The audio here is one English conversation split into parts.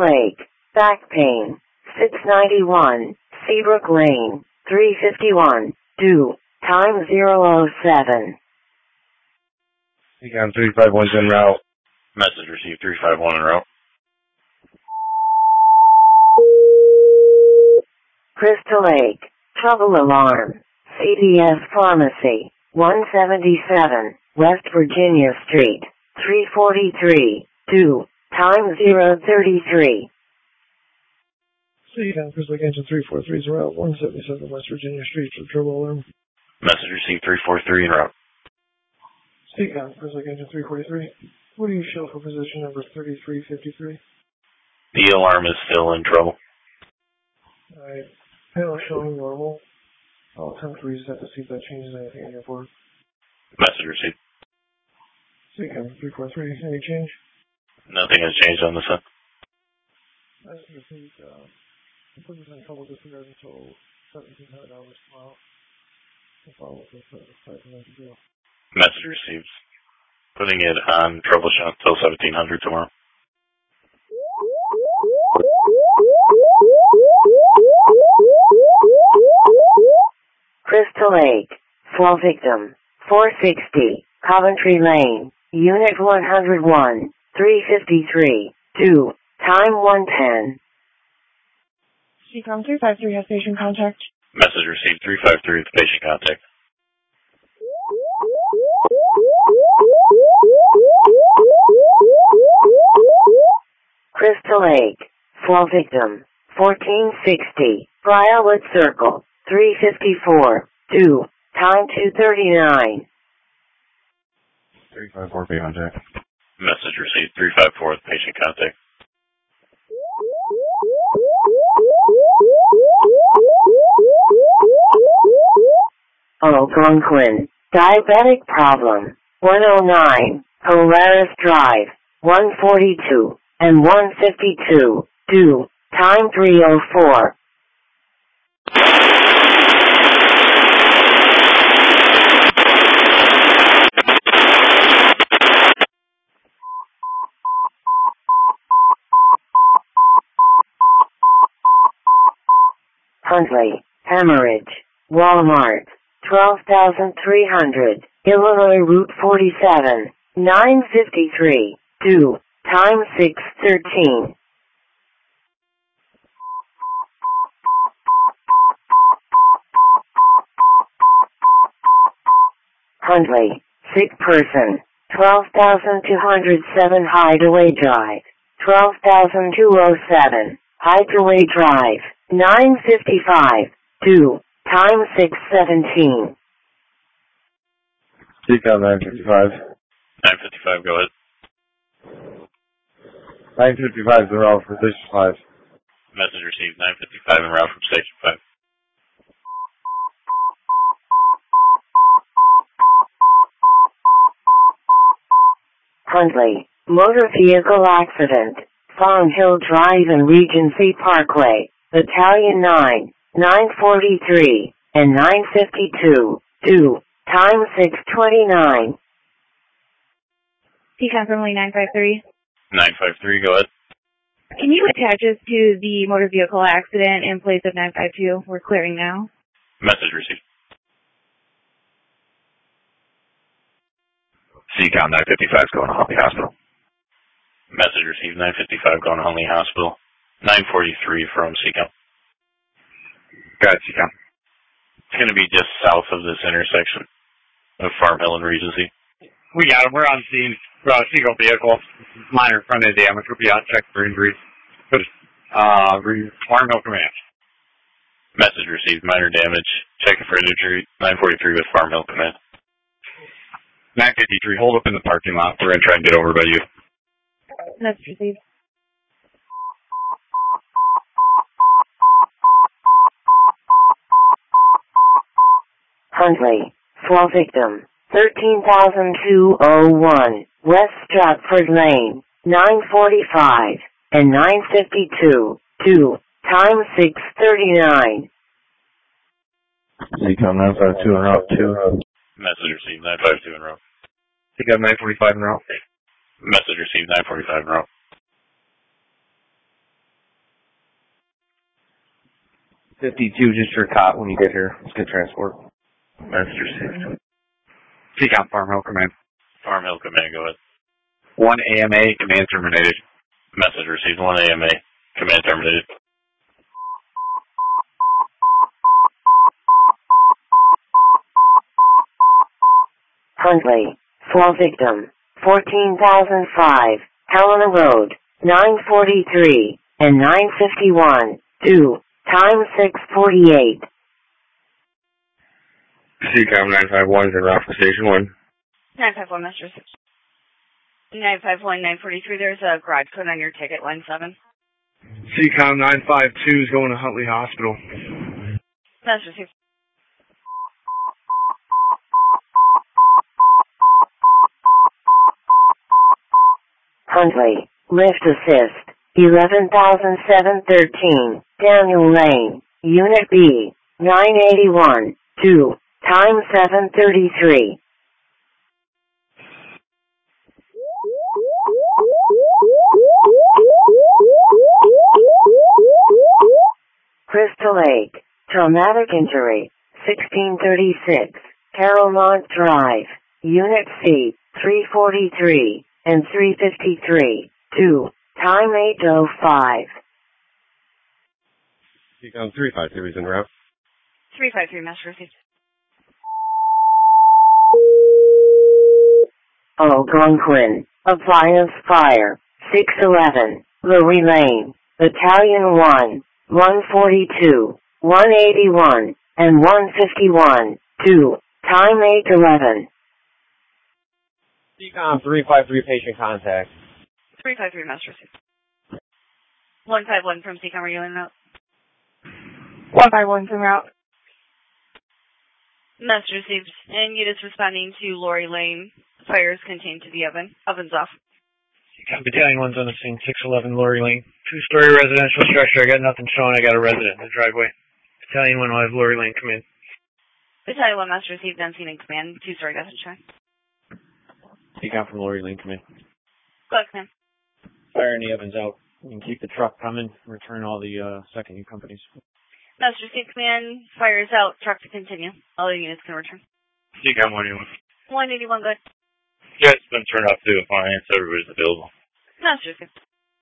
Lake, back pain, 691, Seabrook Lane, 351, due, time 007. Econ 351's en route. Message received 351 en route. Crystal Lake, trouble alarm, CVS Pharmacy, 177, West Virginia Street, 343, due, time 033. Econ Crystal Lake Engine 343's en route, 177 West Virginia Street for trouble alarm. Message received 343 en route. Econ Crystal Lake Engine 343. What do you show for position number 3353? The alarm is still in trouble. Alright. Panel showing normal. I'll attempt to reset to see if that changes anything in your board. Message received. Econ 343. Any change? Nothing has changed on this end. I just received, the put this in trouble disregard until $1,700 tomorrow. I'll follow up with 5 minutes ago. Message received. Putting it on troubleshoot until 1700 tomorrow. Crystal Lake, fall victim, 460, Coventry Lane, Unit 101, 353, due, time 110. CCOM 353 has patient contact. Message received 353 with patient contact. Crystal Lake, fall victim, 1460, Briarwood Circle, 354, due, time 239. 354 patient contact. Message received 354 with patient contact. Algonquin, diabetic problem, 109, Polaris Drive, 142, and 152, due, time 304. Huntley, hemorrhage, Walmart, 12,300, Illinois Route 47, 953, due, time 6:13. Huntley, sick person, 12,207 Hideaway Drive, 12,207, Hideaway Drive, 955, due, time 6:17. Econ 955. 955, go ahead. 955 is en route for Station 5. Message received 955 en route from Station 5. Huntley, motor vehicle accident, Fawn Hill Drive and Regency Parkway, Battalion 9, 943, and 952, due, time 6:29. CCOM Family 953. 953, go ahead. Can you attach us to the motor vehicle accident in place of 952? We're clearing now. Message received. CCOM 955 is going to Huntley Hospital. Message received 955 going to Huntley Hospital. 943 from CCOM. Go ahead, CCOM. It's going to be just south of this intersection of Farm Hill and Regency. We got him. We're on scene. We're on a single vehicle. Minor front end damage. We'll be on check for injuries. Farm Hill Command. Message received minor damage. Checking for injury. 943 with Farm Hill Command. 953, hold up in the parking lot. We're going to try and get over by you. Message received. Huntley, fall victim, 13,201, West Stratford Lane, 945, and 952, due, time 6:39. CCOM 952 en route 2. Message received 952 en route. CCOM 945 en route. Message received 945 en route. 52, just your cot when you get here. Let's get transport. Message received. Seacom Farm Hill Command. Farm Hill Command, go ahead. 1 AMA, command terminated. Message received. 1 AMA. Command terminated. Huntley, 4 victim, 14,005, Helena Road, 943, and 951, 2, time 648. Seacom 951 is en route for Station 1. 951, Master 6. 951, 943, there's a garage code on your ticket, line 7. Seacom 952 is going to Huntley Hospital. Master 6. Huntley, lift assist, 11,713, Daniel Lane, Unit B, 981, 2, time 733. Crystal Lake, traumatic injury, 1636, Carolmont Drive, Unit C, 343. And 353, 2, time 8:05. Seacom 352 is en route. 353, Master 6. Algonquin, appliance fire, 611, Lurie Lane, Battalion 1, 142, 181, and 151, 2, time 8:11. Seacom 353 patient contact. 353, Master 6. 151 from Seacom, are you in route? 151 from route. Master 6, and units responding to Lori Lane. Fire is contained to the oven. Oven's off. Seacom Battalion 1's on the scene, 611 Lori Lane. 2-story residential structure. I got nothing showing. I got a resident in the driveway. Battalion 1 will have Lori Lane come in. Battalion 1, Master 6, on scene and command. 2-story nothing showing. Seacom from Lori Lane, come in. Go ahead, command. Fire in the ovens out. You can keep the truck coming. Return all the second U companies. Master 6, command. Fire is out. Truck to continue. All the units can return. Seacom 181. 181, good. Yeah, it's been turned off to appliance. Everybody's available. Master 6.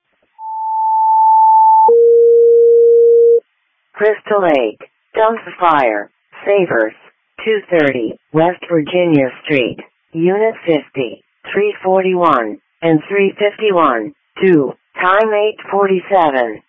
Crystal Lake, dumpster fire, Savers, 230, West Virginia Street, Unit 50, 341, and 351, 2, time 8:47.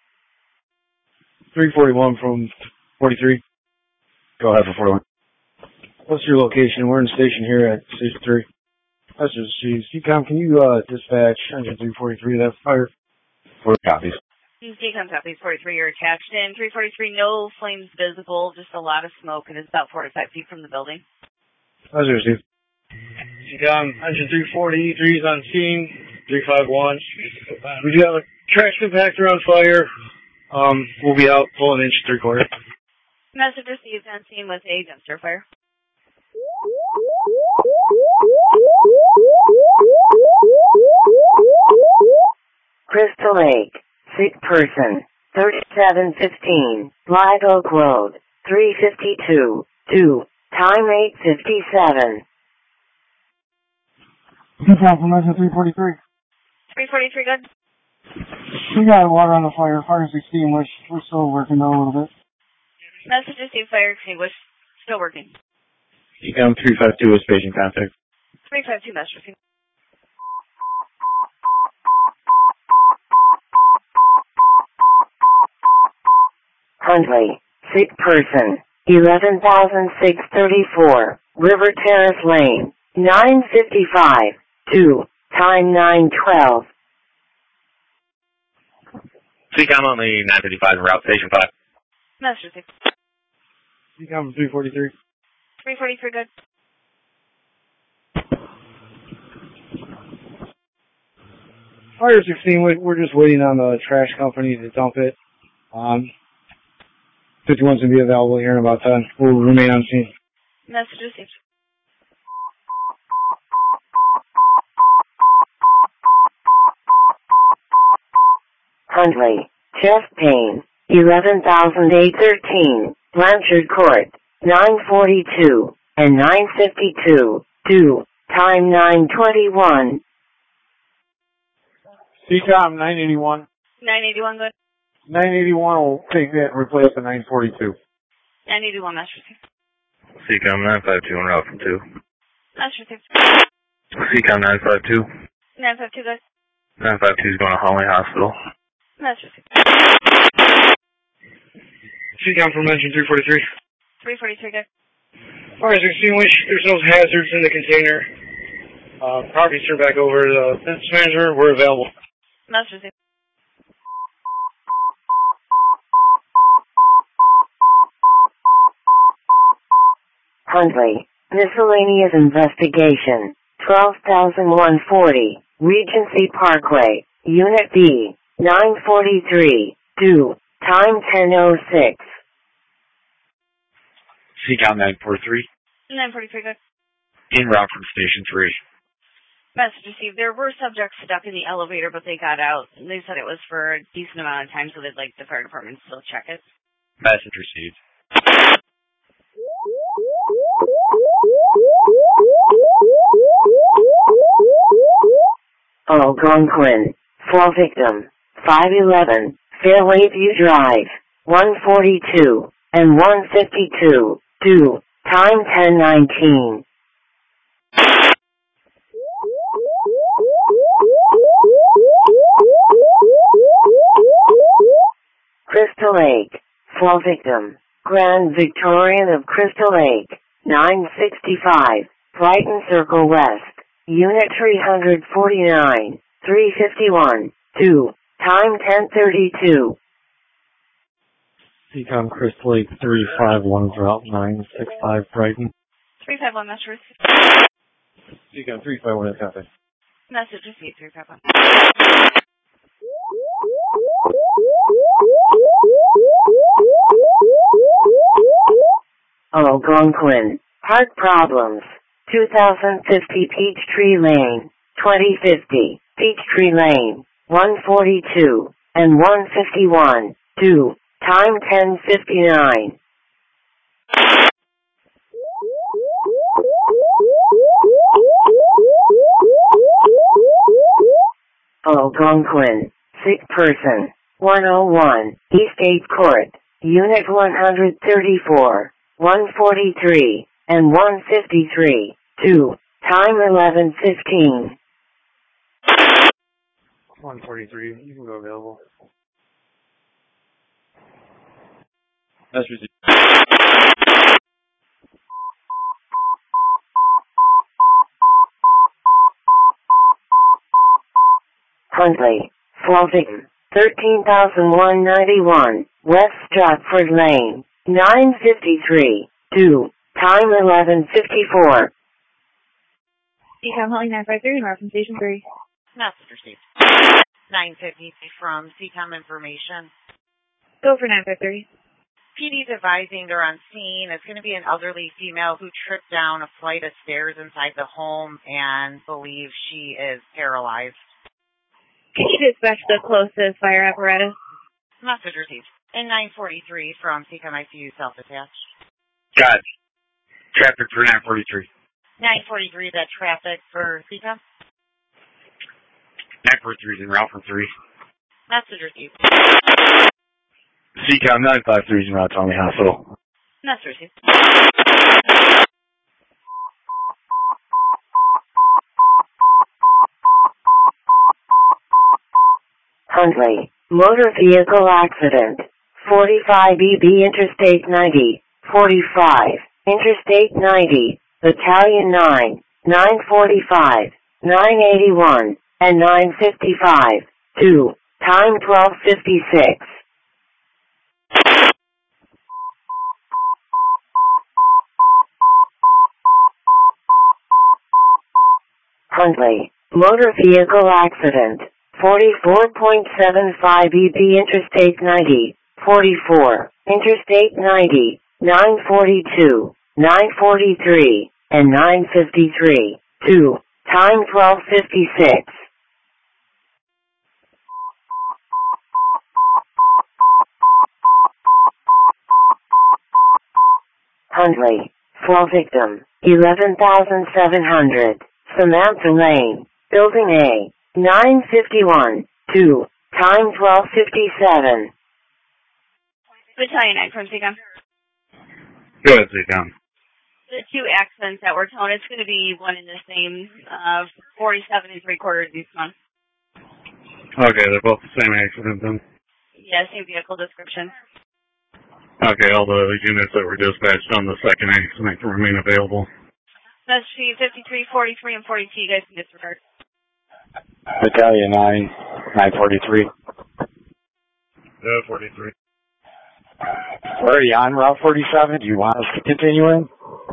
341 from 43. Go ahead for 41. What's your location? We're in station here at Station 3. That's just Chief. Seacom, can you dispatch engine 343 that fire? 4 copies. Seacom copies 43, you're attached in. 343, no flames visible, just a lot of smoke, and it's about 4 to 5 feet from the building. That's your Steve. Seacom, engine 343 is on scene. 351. We do have a trash compactor on fire. We'll be out full 1 inch 3/4. Message received on scene with a dumpster fire. Crystal Lake, sick person, 3715, Live Oak Road, 352, 2, time 8:57. Seacom from engine 343. 343, good. We got water on the fire. Fire's extinguished. We're still working on a little bit. Message received, fire extinguished. Still working. Seacom 352 is patient contact. 352, message received. Huntley, sick person, 11,634, River Terrace Lane, 955, 2, time 9:12. Seacom only 955 en route, Station 5. Message received. Seacom 343. 343, good. Fire's extinguished. We're just waiting on the trash company to dump it. 51's going to be available here in about 10. We'll remain on scene. Message received. Huntley, chest pain, 11,813, Blanchard Court, 942, and 952, 2, time 921. CCOM 981. 981, good. 981 will take that and replace the 942. 981, that's received. CCOM 952 en route from 2. That's received. CCOM 952. 952, good. 952 is going to Holly Hospital. That's received. CCOM from engine 343. 343, good. Fires extinguished. There's no hazards in the container. Properties turned back over to the business manager. We're available. That's received. Huntley, miscellaneous investigation, 12,140, Regency Parkway, Unit B, 943, 2, time 10:06. CCOM 943. 943, good. En route from Station 3. Message received. There were subjects stuck in the elevator, but they got out. They said it was for a decent amount of time, so they'd like the fire department to still check it. Message received. Algonquin, fall victim, 511, Fairway View Drive, 142, and 152, 2, time 10:19. Crystal Lake, fall victim, Grand Victorian of Crystal Lake, 965, Brighton Circle West, Unit 349, 351, 2, time 10:32. CCOM Crystal Lake 351 route 965 Brighton. 351, message received. CCOM 351 is happening. Message received, 351. Algonquin, heart problems, 2050 Peachtree Lane, 2050 Peachtree Lane, 142, and 151, 2, time 10:59. Algonquin, sick person, 101, Eastgate Court, Unit 134, 143, and 153, 2, time 11:15. 143, you can go available. That's received. Huntley, fall victim, 13,191, West Stratford Lane, 953, 2, time 11:54. CCOM Holly 953, north from Station 3. Message received. 950 from CCOM information. Go for 953. PD's advising they're on scene. It's going to be an elderly female who tripped down a flight of stairs inside the home and believes she is paralyzed. Can you dispatch the closest fire apparatus? Message received. And 943 from CCOM ICU self-attached. Got it. Traffic for 943. 943, that traffic for CCOM? 943 is en route from 3. Message received. CCOM 953 is en route to Army Hospital. Message received. Huntley, motor vehicle accident, 45 EB Interstate 90, 45, Interstate 90, Battalion 9, 945, 981, and 955, 2, time 12:56. Huntley, motor vehicle accident, 44.75 EB Interstate 90, 44, Interstate 90, 942, 943, and 953, 2, time 12:56. Huntley. Fall victim, 11,700. Samantha Lane, Building A, 951, 2, time 12:57. Battalion 9 from Seacom. Go ahead, Seacom. The two accidents that were towed, it's going to be one in the same 47 3/4 each month. Okay, they're both the same accident then? Yeah, same vehicle description. Okay, all the units that were dispatched on the second accident can remain available. That's 53, 43, and 42, you guys can disregard. Battalion 9, 943. Yeah, 43. We're already on Route 47. Do you want us to continue in?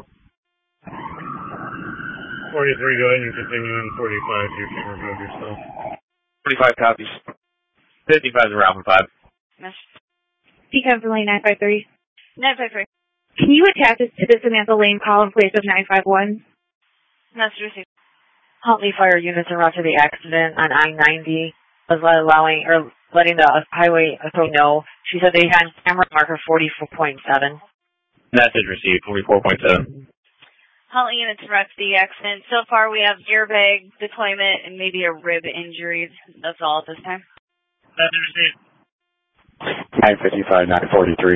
43, go ahead and continue in. 45, you can remove yourself. 45 copies. 55 is Route 5. Seacom from Lane 953. 953. Can you attach this to the Samantha Lane call in place of 951? Message received. Huntley fire units en route to the accident on I-90 was letting the highway authority know. She said they had camera marker 44.7. Message received, 44.7. Huntley units en route to the accident. So far, we have airbag deployment and maybe a rib injury. That's all at this time. Message received. 955, 943.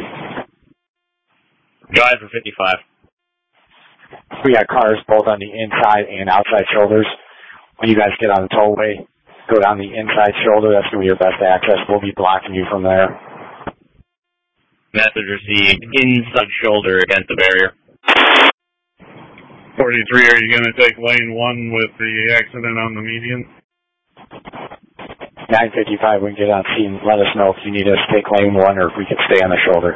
Go ahead for 55. We got cars both on the inside and outside shoulders. When you guys get on the tollway, go down the inside shoulder. That's going to be your best access. We'll be blocking you from there. Message received. Inside shoulder against the barrier. 43, are you going to take lane 1 with the accident on the median? 955, we can get on scene. Let us know if you need us to take lane 1 or if we can stay on the shoulder.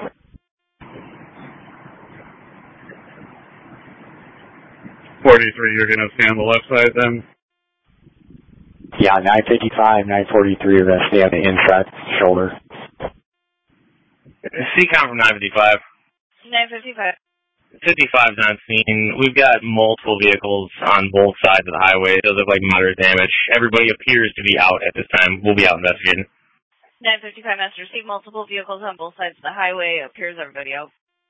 You're going to stay on the left side then? Yeah, 955, 943 are going to stay on the inside shoulder. Seacom from 955. 955. 55's on scene. We've got multiple vehicles on both sides of the highway. It does look like moderate damage. Everybody appears to be out at this time. We'll be out investigating. 955 message received. Multiple vehicles on both sides of the highway. Appears everybody out.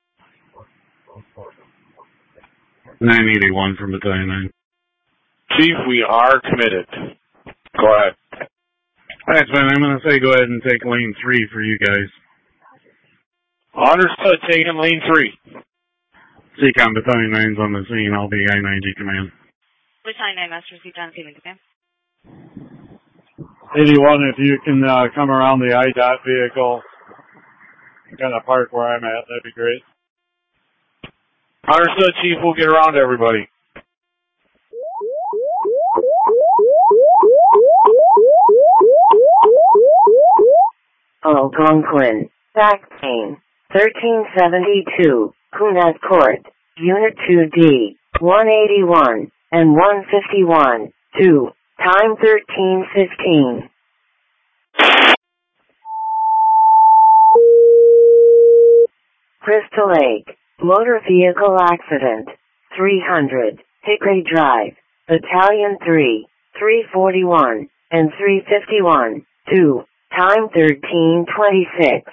981 from Battalion 9. Chief, we are committed. Go ahead. That's fine. I'm going to say go ahead and take lane 3 for you guys. Understood. Taking lane 3. Seacom Battalion 9's on the scene. I'll be I-90 command. Battalion 9 message received on scene in command. 81, if you can come around the IDOT vehicle, kind of park where I'm at, that'd be great. Understood, Chief. We'll get around to everybody. Algonquin, back pain, 1372, Kunat Court, Unit 2D, 181, and 151, 2, time 13:15. Crystal Lake, motor vehicle accident, 300, Hickory Drive, Battalion 3, 341, and 351, 2, time 13:26.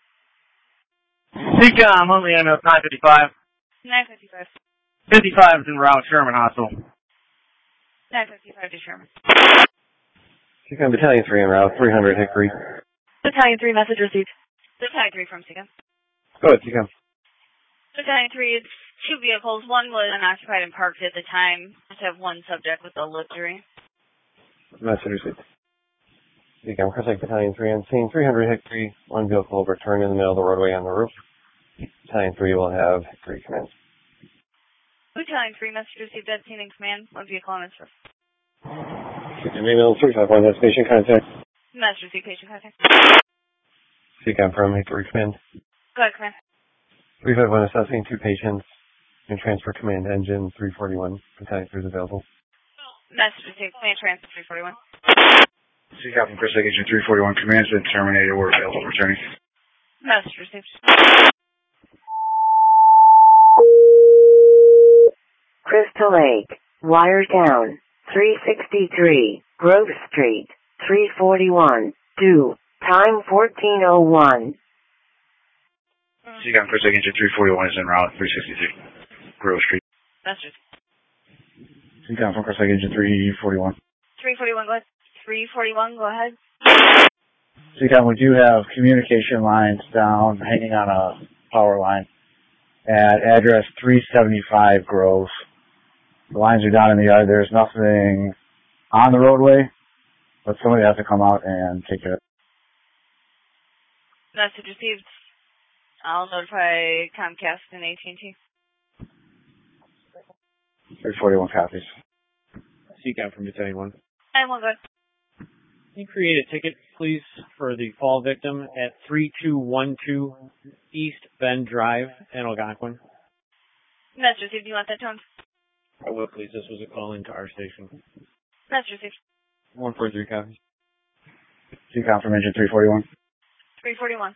Seacom, only I know 955. 955. 55 is en route, Sherman Hospital. 955 to Sherman. Seacom Battalion 3 en route, 300 Hickory. Battalion 3 message received. Battalion 3 from Seacom. Go ahead, Seacom. Battalion 3, it's two vehicles. One was unoccupied and parked at the time. Just have one subject with a lip injury. Message received. Seacom Crystal Lake Battalion 3 on scene, 300 Hickory. One vehicle overturned in the middle of the roadway on the roof. Battalion 3 will have Hickory command. Battalion 3 message received at scene in command. One vehicle on its roof. Email 351 destination contact. Message received patient contact. Seacom from Hickory command. Go ahead, command. 351 assessing 2 patients and transfer command engine 341. Battalion 3 is available. Message received. Command transfer 341. Seacom from Crystal Lake Agent 341 command's been terminated. We're available returning. Message received. Crystal Lake, wire down, 363, Grove Street, 341, 2, time 14:01. Seacom Chris Lake, engine 341 is en route, 363 Grove Street. Message. Seacom from Chris Lake, engine 341. 341, go ahead. 341, go ahead. Seacom, we do have communication lines down, hanging on a power line at address 375 Grove. The lines are down in the yard. There's nothing on the roadway, but somebody has to come out and take care of it. Message received. I'll notify Comcast and AT&T. 341 copies. Seacom from Battalion 1. And one good. Can you create a ticket, please, for the fall victim at 3212 East Bend Drive in Algonquin? Message received. Do you want that tone? I will, please. This was a call into our station. Message received. 143 copies. Seacom from engine 341. 341.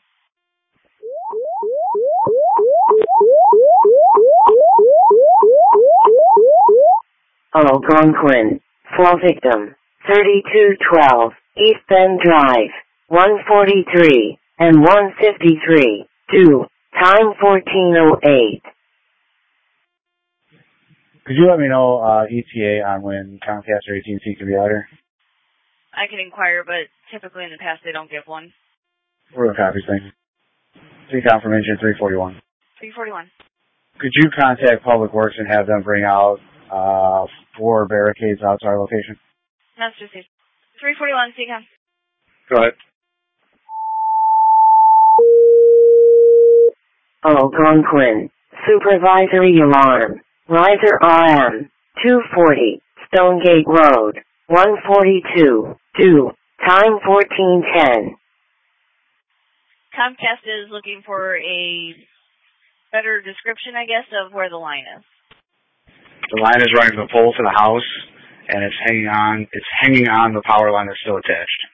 Algonquin. Fall victim. 3212 East Bend Drive. 143 and 153. 2. Time 14:08. Could you let me know ETA on when Comcast or AT&T could be out here? I can inquire, but typically in the past they don't give one. Where are the copies, thanks. Seacom from engine 341. 341. Could you contact Public Works and have them bring out 4 barricades out to our location? Message received. 341, Seacom. Go ahead. Algonquin. Supervisory alarm. Riser RM. 240. Stonegate Road. 142. 2. Time 14:10. Comcast is looking for a better description, I guess, of where the line is. The line is running from the pole to the house, and it's hanging on. It's hanging on the power line that's still attached.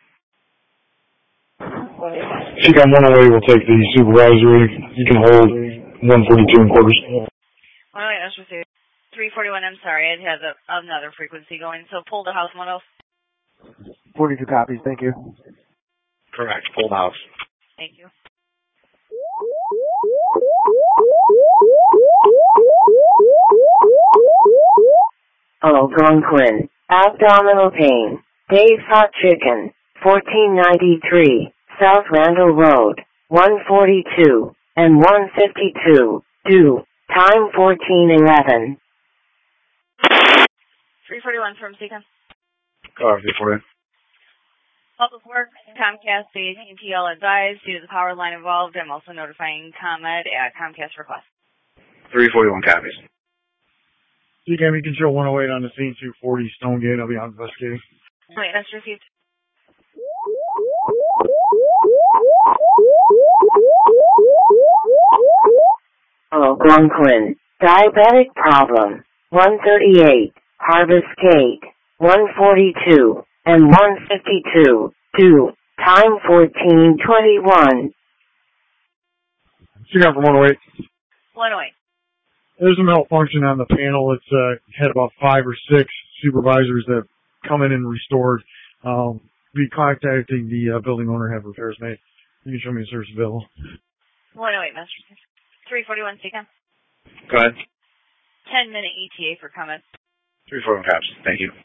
Seacom 108 will take the supervisory. You can hold 142 and quarters. Oh, wait, that's received. 341, I'm sorry, it has another frequency going, so pull the house, what else? 42 copies, thank you. Correct, pull the house. Thank you. Algonquin. Abdominal pain. Dave's Hot Chicken. 1493. South Randall Road. 142 and 152. 2. Time 14:11. 341 from Seacom. Before that. Public Works, Comcast, AT&T all advised due to the power line involved. I'm also notifying ComEd at Comcast request. 341 copies. Seacom, you can show 108 on the scene, 240 Stonegate. I'll be out investigating. Wait, that's received. Algonquin. Diabetic problem. 138. Harvest Gate. 142 and 152. 2. Time 14:21. Seacom from 108. 108. There's a malfunction on the panel. It's had about 5 or 6 supervisors that come in and restored. Be contacting the building owner, have repairs made. You can show me the service bill. 108, Master. 341, Seacom. Go ahead. 10-minute ETA for comment. 341 copies, thank you.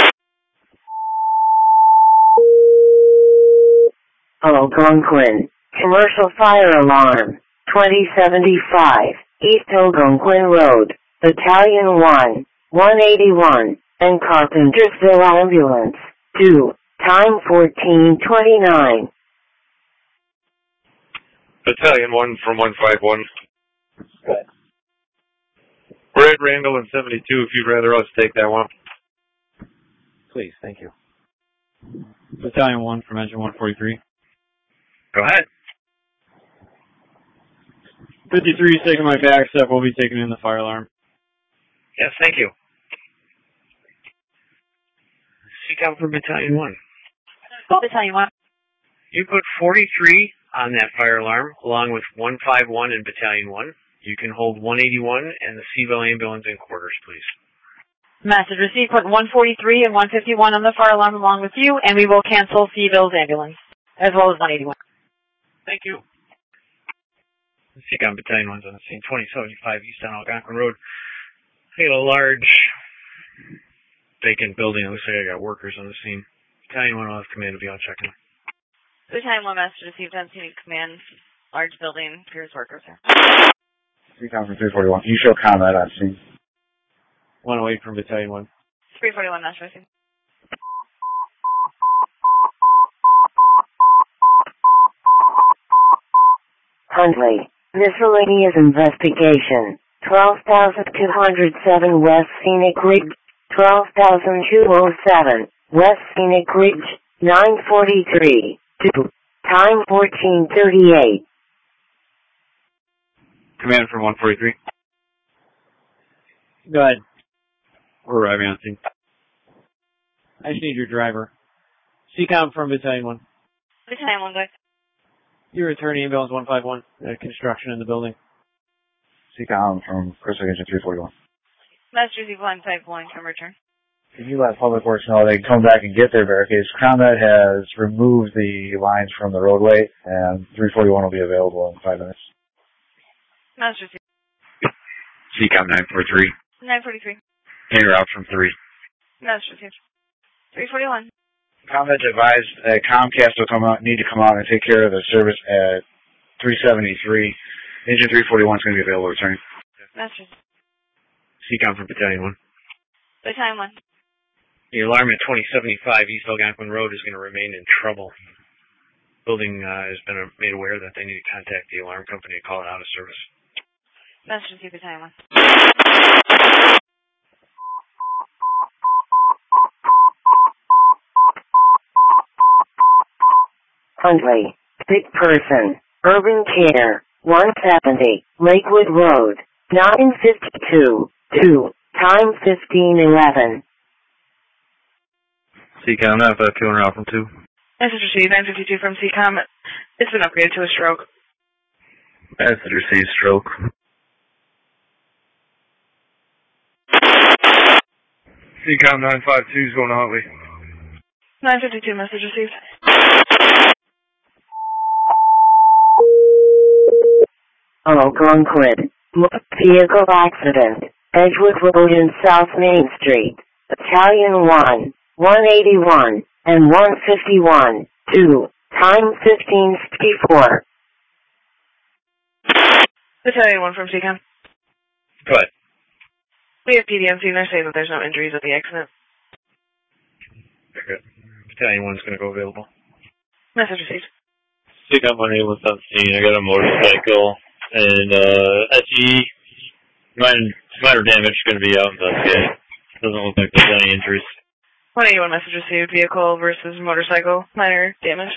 Algonquin. Commercial fire alarm. 2075. East Algonquin Road. Battalion 1. 181. And Carpentersville Ambulance. 2. Time 14:29. Battalion 1 from 151. We're at Randall and 72 if you'd rather us take that one. Please, thank you. Battalion 1 from engine 143. Go ahead. 53 is taking my back step. We'll be taking in the fire alarm. Yes, thank you. Seacom from Battalion 1. Battalion 1. You put 43 on that fire alarm, along with 151 in Battalion 1. You can hold 181 and the Seville ambulance in quarters, please. Message received. Put 143 and 151 on the fire alarm along with you, and we will cancel Seville's ambulance, as well as 181. Thank you. Seacom Battalion 1's on the scene. 2075 East on Algonquin Road. I got a large vacant building. It looks like I got workers on the scene. Battalion 1 will have command to be on check-in. Battalion 1 message received on scene command. Large building, appears workers there. Seacom from 341. You show combat on scene. 108 from Battalion 1. 341 message received. Huntley, miscellaneous investigation. 12,207 West Scenic Ridge. 12,207 West Scenic Ridge. 9:43. 2. Time 14:38. Command from 143. Go ahead. We're arriving on scene. I just need your driver. Seacom from Battalion 1. Battalion 1, go ahead. You're returning ambulance 151. Construction in the building. Seacom from Crystal Engine 341. Message received 151, come return. Can you let Public Works know they can come back and get their barricades? Combat has removed the lines from the roadway, and 341 will be available in 5 minutes. Message received. Seacom 943. 943. En route from 3. Message received. 341. Combat advised Comcast will need to come out and take care of the service at 373. Engine 341 is going to be available returning. Message. Seacom from Battalion 1. Battalion 1. The alarm at 2075 East Algonquin Road is going to remain in trouble. Building has been made aware that they need to contact the alarm company to call it out of service. Message received, Battalion 1. Huntley, sick person, urban care, 170, Lakewood Road, 9:52. 2. Time 15:11. Seacom 952 en route from 2. Message received 952 from Seacom. It's been upgraded to a stroke. Message received stroke. Seacom 952 is going to Huntley. 952 message received. Algonquin, vehicle accident, Edgewood Road and South Main Street, Battalion 1, 181, and 151, 2, time 15:54. Battalion 1 from Seacom. Go ahead. We have PDMC and they're saying that there's no injuries at the accident. Very good. Battalion 1 is going to go available. Message received. Seacom 181 on scene. I got a motorcycle and SE. Minor damage going to be out investigating. Doesn't look like there's any injuries. 181 message received. Vehicle versus motorcycle. Minor damage.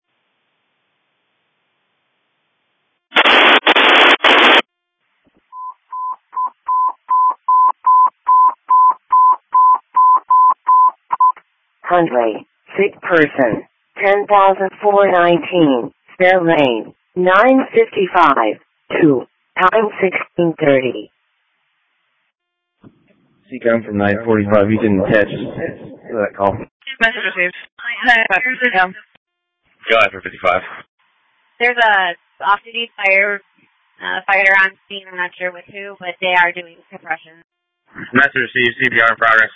Huntley, sick person, 10,419, Fair Lane, 9:55, 2, time 16:30. Seacom from 945. You didn't attach to that call. Message received. 955 Seacom. Go after 55. There's a off-duty fighter on scene. I'm not sure with who, but they are doing suppression. Message received. CPR in progress.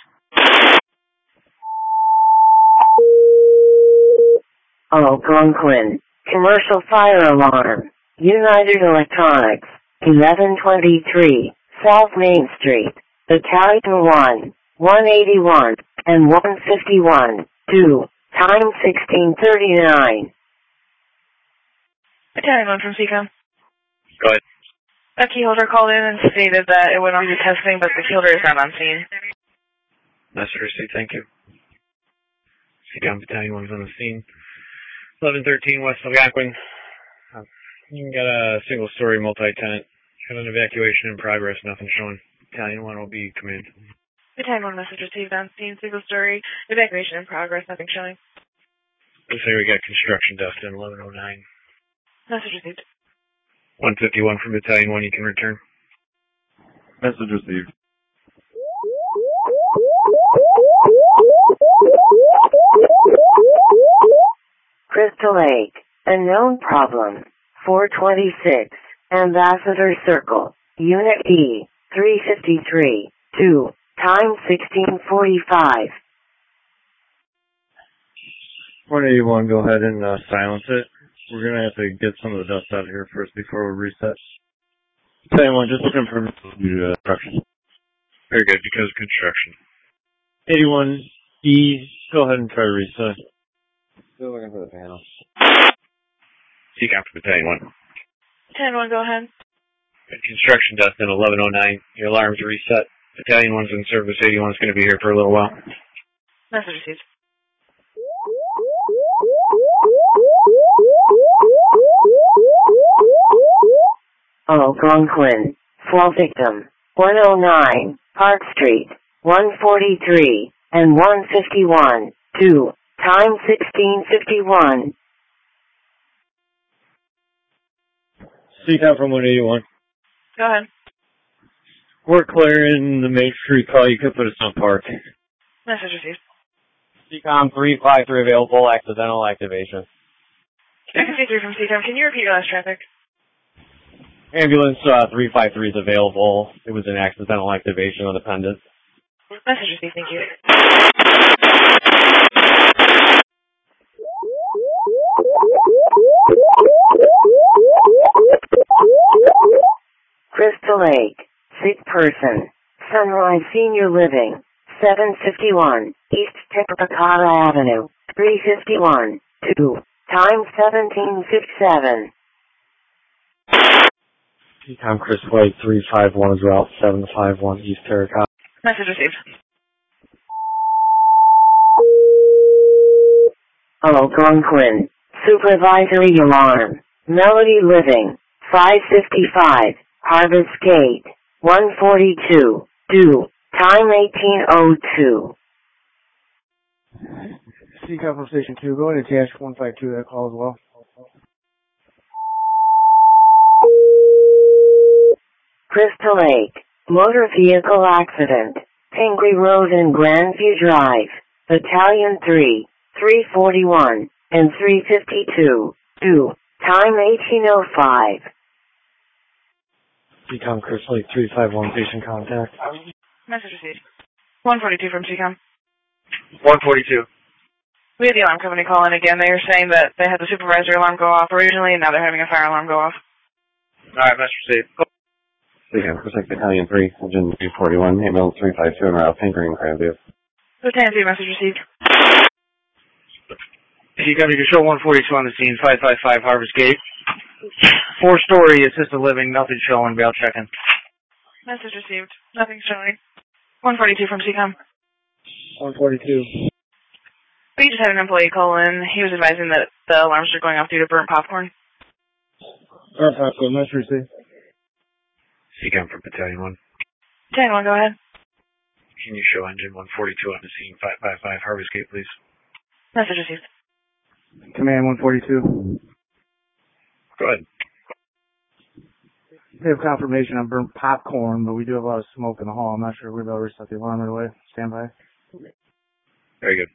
Algonquin, commercial fire alarm, United Electronics, 1123, South Main Street, Battalion 1, 181, and 151, 2, time 16:39. Battalion 1 from Seacom. Go ahead. A key holder called in and stated that it went on to testing, but the key holder is not on scene. Message received, thank you. Seacom Battalion 1 is on the scene. 1113 West Algonquin. You got a single-story multi-tenant. Got an evacuation in progress, nothing showing. Battalion 1 will be command. Battalion 1 message received on scene. Single story. Evacuation in progress, nothing showing. Looks like we got construction dust in 1109. Message received. 151 from Battalion 1, you can return. Message received. Crystal Lake, a known problem, 426, Ambassador Circle, Unit E, 353, 2, time 1645. 181, go ahead and silence it. We're going to have to get some of the dust out of here first before we reset. Battalion 1, just confirm construction. Very good, because of construction. 81E, go ahead and try to reset. Still looking for the panel. Seek after Battalion 1. 10-1, go ahead. Construction dust in 1109. Your alarm's reset. Battalion 1's in service. 81's going to be here for a little while. Message received. Algonquin. Fall victim. 109, Park Street. 143 and 151. 2. Time 1651. CTOP from 181. Go ahead. We're clearing the Main Street call. You could put us on park. Message received. CCOM 353 available, accidental activation. 353 from CCOM. Can you repeat your last traffic? Ambulance 353 is available. It was an accidental activation of the pendant. Message received, thank you. Crystal Lake, sick person. Sunrise Senior Living, 751 East Tecopacata Avenue, 351, 2, time 1757. CCOM Crystal Lake 351 is route 751 East Terracotta. Message received. Algonquin, supervisory alarm. Melody Living, 555 Harvest Gate, 142, 2, time 1802. CCOM from Station 2, go ahead and attach 152 that call as well. Crystal Lake, motor vehicle accident, Pingree Road and Grandview Drive, Battalion 3, 341 and 352, 2, time 1805. CCOM Crystal Lake 351 station contact. Message received. 142 from CCOM. 142. We had the alarm company call in again. They were saying that they had the supervisory alarm go off originally, and now they're having a fire alarm go off. Alright, message received. CCOM Crystal Lake Battalion 3, Engine 341, ambulance 352 en route Pingree and Grandview. Lieutenant 3, message received. You can show 142 on the scene, 555 Harvest Gate. 4-story assisted living, nothing showing, bail checking. Message received. Nothing showing. 142 from CCOM. 142. We just had an employee call in. He was advising that the alarms are going off due to burnt popcorn. Burnt popcorn, message received. CCOM from Battalion 1. 10-1, go ahead. Can you show engine 142 on the scene, 555 Harvest Gate, please? Message received. Command 142. Go ahead. We have confirmation on burnt popcorn, but we do have a lot of smoke in the hall. I'm not sure we're about to reset the alarm right away. Stand by. Very good.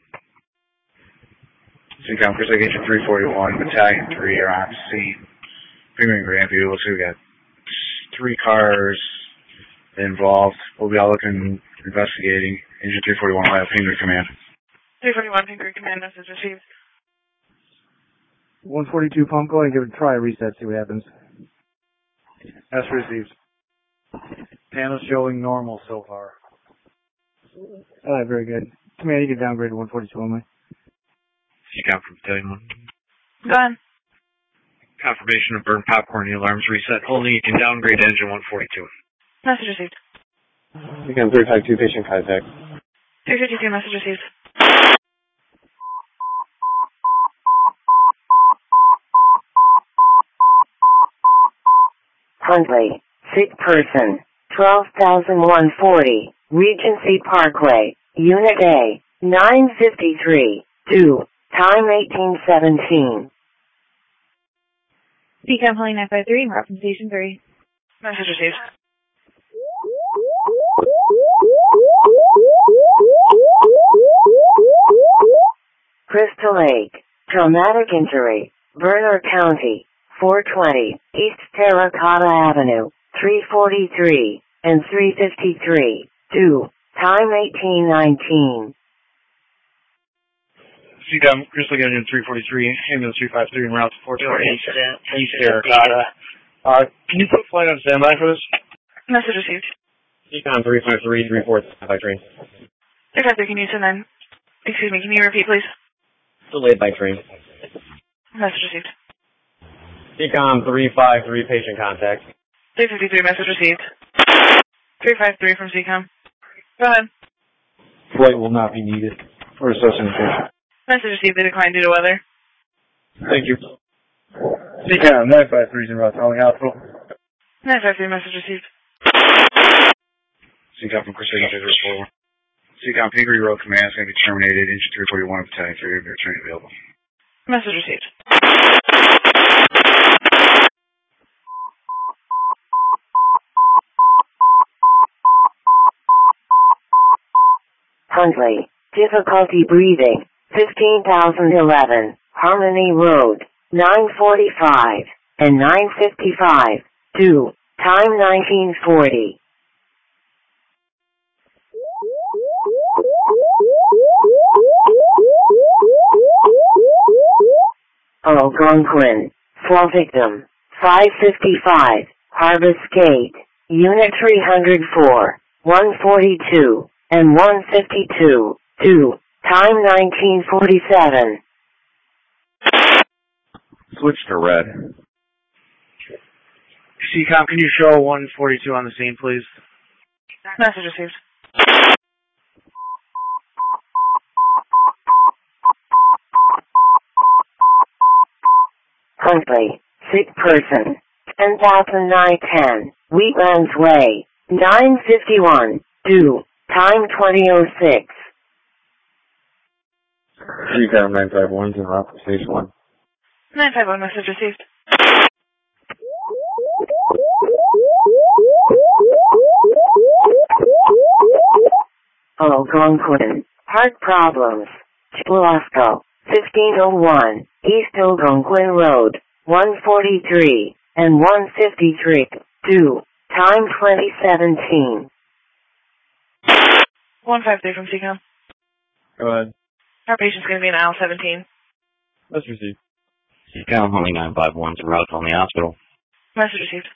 CCOM Crystal Lake 341, Battalion 3 are on scene. Pingree and Grandview, looks like we got 3 cars involved. We'll be all looking, investigating. Engine 341 will have Pingree Command. 341, Pingree Command, message received. 142 pump, go ahead and give it a try, reset, see what happens. That's received. Panel's showing normal so far. Alright, very good. Command, you can downgrade to 142 only. CCOM from Battalion 1. Go ahead. Confirmation of burnt popcorn, the alarm's reset. Holding, you can downgrade engine 142. Message received. CCOM 352 patient contact. 352, message received. Huntley, sick person, 12,140, Regency Parkway, Unit A, 953, 2, time 1817. CCOM Holly 953, route from Station 3. Message received. Crystal Lake, traumatic injury, Berner County, 420 East Terracotta Avenue, 343 and 353. 2. Time 1819. CCOM, Crystal Union 343, ambulance 353 en route to 420 East Terracotta. Can you put flight on standby for this? Message received. CCOM 353, 3-4 by train. 353, can you send in? Excuse me, can you repeat, please? Delayed by train. Message received. CCOM 353, patient contact. 353, message received. 353 from CCOM. Go ahead. Flight will not be needed for assessing patient. Message received, they declined due to weather. Thank you. CCOM 953 is en route to Holly Hospital. 953, message received. CCOM from Crystal Union 334. CCOM Pingree Road Command is going to be terminated. Engine 341 of Battalion 3 will be returning available. Message received. Huntley, difficulty breathing, 15,011, Harmony Road, 945 and 955. 2. Time 1940. Algonquin, fall victim, 555, Harvest Gate, Unit 304, 142, and 152. 2. Time 1947. Switch to red. CCOM, can you show 142 on the scene, please? Message received. Huntley, sick person, 10,910, Wheatlands Way, 951. 2. Time 2006. CCOM 951 is en route to Station 1. 951, message received. Algonquin, heart problems, Chubasco, 1501, East Algonquin Road, 143, and 153. 2. Time 2017. 153 from CCOM. Go ahead. Our patient's going to be in aisle 17. Let's receive. CCOM Honey 951 en route to Honey Hospital. Message received.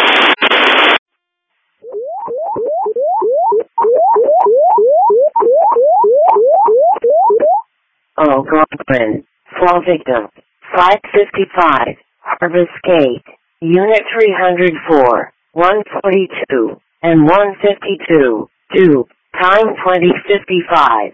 Algonquin, fall victim, 555, Harvest Gate, Unit 304, 142, and 152. 2. Time 2055.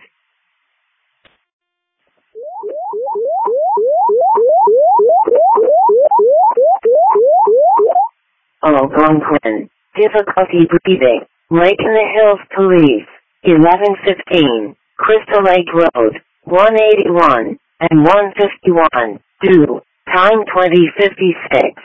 Algonquin, difficulty breathing, Lake in the Hills Police, 1115, Crystal Lake Road, 181, and 151. 2. Time 2056.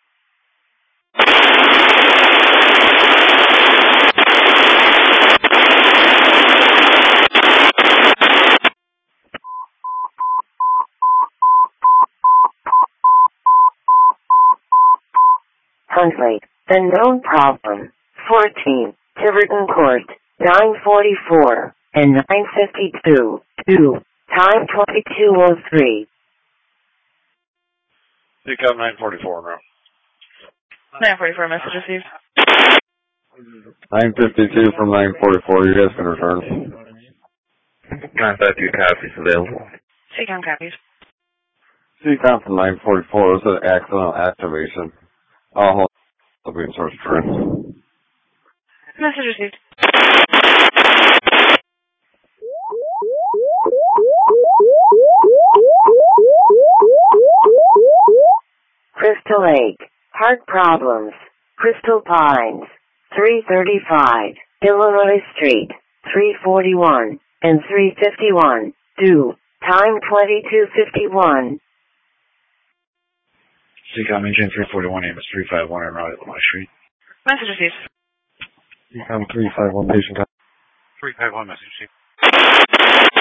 Huntley, the known problem, 14, Tiverton Court, 944, and 952. 2. Time 2203. CCOM 944 now. 944, message received. 952 from 944. You guys can return. Contact you copies available. CCOM copies. CCOM from 944 was an accidental activation. I'll hold the being source trend. Message received. Crystal Lake, heart problems, Crystal Pines, 335, Illinois Street, 341, and 351. 2. Time 2251. CCOM Engine 341, Amos 351 en route to Illinois Street. Message received. CCOM 351 patient. 351 message received.